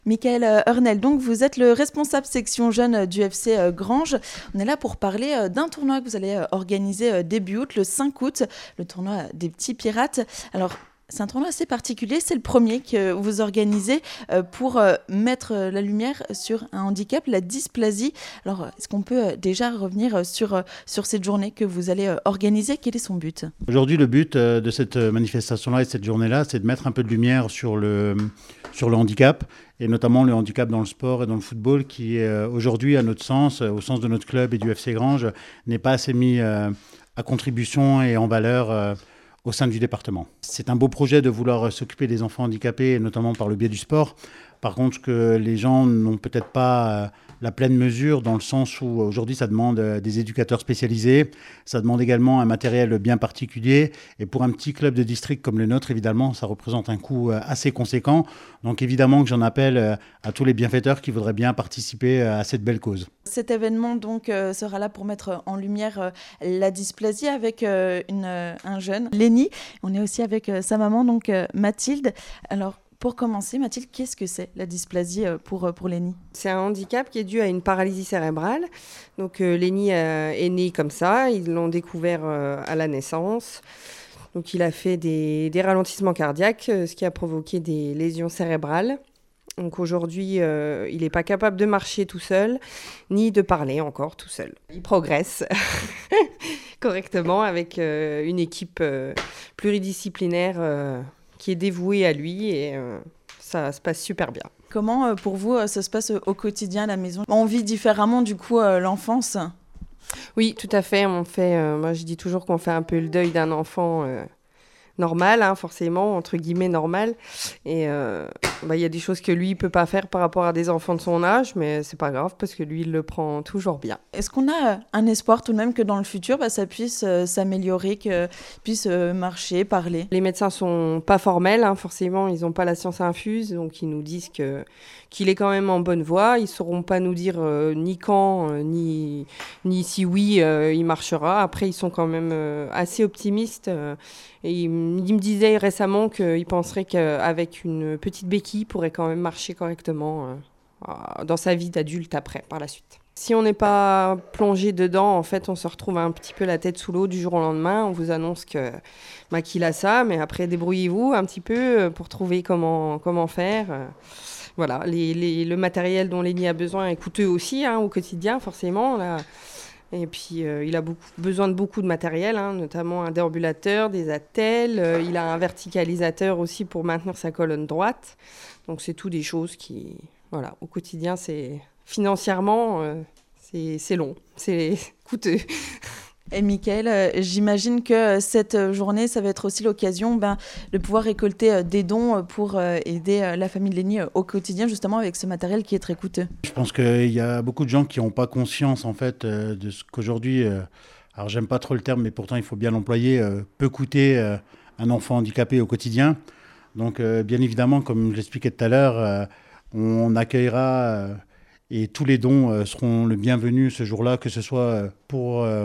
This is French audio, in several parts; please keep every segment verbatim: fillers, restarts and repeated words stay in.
Michael Hurnel, donc vous êtes le responsable section jeune du F C Granges. On est là pour parler d'un tournoi que vous allez organiser début août, le cinq août, le tournoi des petits pirates. Alors, c'est un tournoi assez particulier, c'est le premier que vous organisez pour mettre la lumière sur un handicap, la dysplasie. Alors, est-ce qu'on peut déjà revenir sur, sur cette journée que vous allez organiser? Quel est son but? Aujourd'hui, le but de cette manifestation-là et de cette journée-là, c'est de mettre un peu de lumière sur le, sur le handicap, et notamment le handicap dans le sport et dans le football, qui aujourd'hui, à notre sens, au sens de notre club et du F C Granges, n'est pas assez mis à contribution et en valeur au sein du département. C'est un beau projet de vouloir s'occuper des enfants handicapés, notamment par le biais du sport. Par contre, ce que les gens n'ont peut-être pas la pleine mesure, dans le sens où aujourd'hui ça demande des éducateurs spécialisés, ça demande également un matériel bien particulier, et pour un petit club de district comme le nôtre, évidemment, ça représente un coût assez conséquent. Donc évidemment que j'en appelle à tous les bienfaiteurs qui voudraient bien participer à cette belle cause. Cet événement donc euh, sera là pour mettre en lumière euh, la dysplasie avec euh, une, euh, un jeune, Lénie. On est aussi avec euh, sa maman, donc euh, Mathilde. Alors, pour commencer, Mathilde, qu'est-ce que c'est la dysplasie pour, pour Lénie? C'est un handicap qui est dû à une paralysie cérébrale. Donc euh, Lénie euh, est né comme ça, ils l'ont découvert euh, à la naissance. Donc il a fait des, des ralentissements cardiaques, euh, ce qui a provoqué des lésions cérébrales. Donc aujourd'hui, euh, il n'est pas capable de marcher tout seul, ni de parler encore tout seul. Il progresse correctement avec euh, une équipe euh, pluridisciplinaire euh, qui est dévouée à lui, et euh, ça se passe super bien. Comment, euh, pour vous, euh, ça se passe au quotidien à la maison? On vit différemment, du coup, euh, l'enfance? Oui, tout à fait. On fait, euh, moi, je dis toujours qu'on fait un peu le deuil d'un enfant euh, normal, hein, forcément, entre guillemets normal. Et euh, bah, y a des choses que lui ne peut pas faire par rapport à des enfants de son âge, mais c'est pas grave parce que lui, il le prend toujours bien. Est-ce qu'on a un espoir tout de même que dans le futur, bah, ça puisse euh, s'améliorer, qu'il puisse euh, marcher, parler? Les médecins sont pas formels, hein, forcément, ils n'ont pas la science infuse, donc ils nous disent que, qu'il est quand même en bonne voie. Ils ne sauront pas nous dire euh, ni quand, euh, ni, ni si oui, euh, il marchera. Après, ils sont quand même euh, assez optimistes. Euh, et ils, ils me disaient récemment qu'ils penseraient qu'avec une petite béquille, il pourrait quand même marcher correctement euh, dans sa vie d'adulte après, par la suite. Si on n'est pas plongé dedans, en fait, on se retrouve un petit peu la tête sous l'eau du jour au lendemain. On vous annonce que bah, qu'il a ça, mais après, débrouillez-vous un petit peu pour trouver comment, comment faire. Voilà, les, les, le matériel dont Lénie a besoin est coûteux aussi, hein, au quotidien, forcément. Là. Et puis, euh, il a beaucoup, besoin de beaucoup de matériel, hein, notamment un déambulateur, des attelles. Euh, il a un verticalisateur aussi pour maintenir sa colonne droite. Donc, c'est tout des choses qui, voilà, au quotidien, c'est financièrement, euh, c'est, c'est long, c'est coûteux. Et Michael, euh, j'imagine que cette journée, ça va être aussi l'occasion ben, de pouvoir récolter euh, des dons pour euh, aider euh, la famille de Lénie euh, au quotidien, justement avec ce matériel qui est très coûteux. Je pense qu'il y a beaucoup de gens qui n'ont pas conscience en fait euh, de ce qu'aujourd'hui, euh, alors j'aime pas trop le terme, mais pourtant il faut bien l'employer, euh, peut coûter euh, un enfant handicapé au quotidien. Donc euh, bien évidemment, comme je l'expliquais tout à l'heure, euh, on accueillera euh, et tous les dons euh, seront le bienvenu ce jour-là, que ce soit euh, pour... Euh,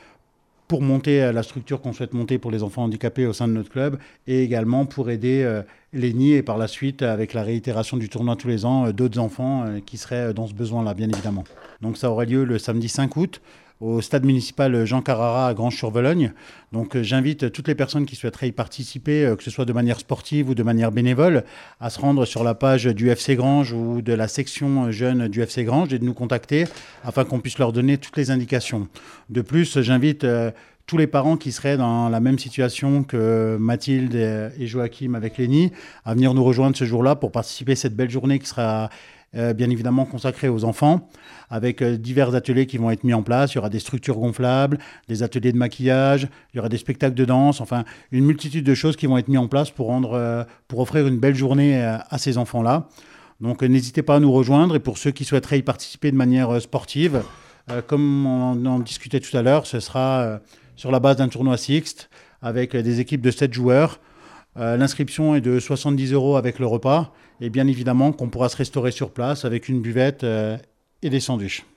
pour monter la structure qu'on souhaite monter pour les enfants handicapés au sein de notre club, et également pour aider euh, Lénie et par la suite, avec la réitération du tournoi tous les ans, euh, d'autres enfants euh, qui seraient dans ce besoin-là, bien évidemment. Donc ça aura lieu le samedi cinq août au stade municipal Jean Carrara à Granges-sur-Vologne. Donc euh, j'invite toutes les personnes qui souhaiteraient y participer, euh, que ce soit de manière sportive ou de manière bénévole, à se rendre sur la page du F C Granges ou de la section jeune du F C Granges et de nous contacter afin qu'on puisse leur donner toutes les indications. De plus, j'invite euh, tous les parents qui seraient dans la même situation que Mathilde et Joachim avec Lénie à venir nous rejoindre ce jour-là pour participer à cette belle journée qui sera euh, bien évidemment consacrée aux enfants, avec euh, divers ateliers qui vont être mis en place. Il y aura des structures gonflables, des ateliers de maquillage, il y aura des spectacles de danse, enfin une multitude de choses qui vont être mis en place pour, rendre, euh, pour offrir une belle journée euh, à ces enfants-là. Donc euh, n'hésitez pas à nous rejoindre, et pour ceux qui souhaiteraient y participer de manière euh, sportive, euh, comme on en discutait tout à l'heure, ce sera euh, sur la base d'un tournoi sixte avec des équipes de sept joueurs. Euh, l'inscription est de soixante-dix euros avec le repas, et bien évidemment qu'on pourra se restaurer sur place avec une buvette euh, et des sandwichs.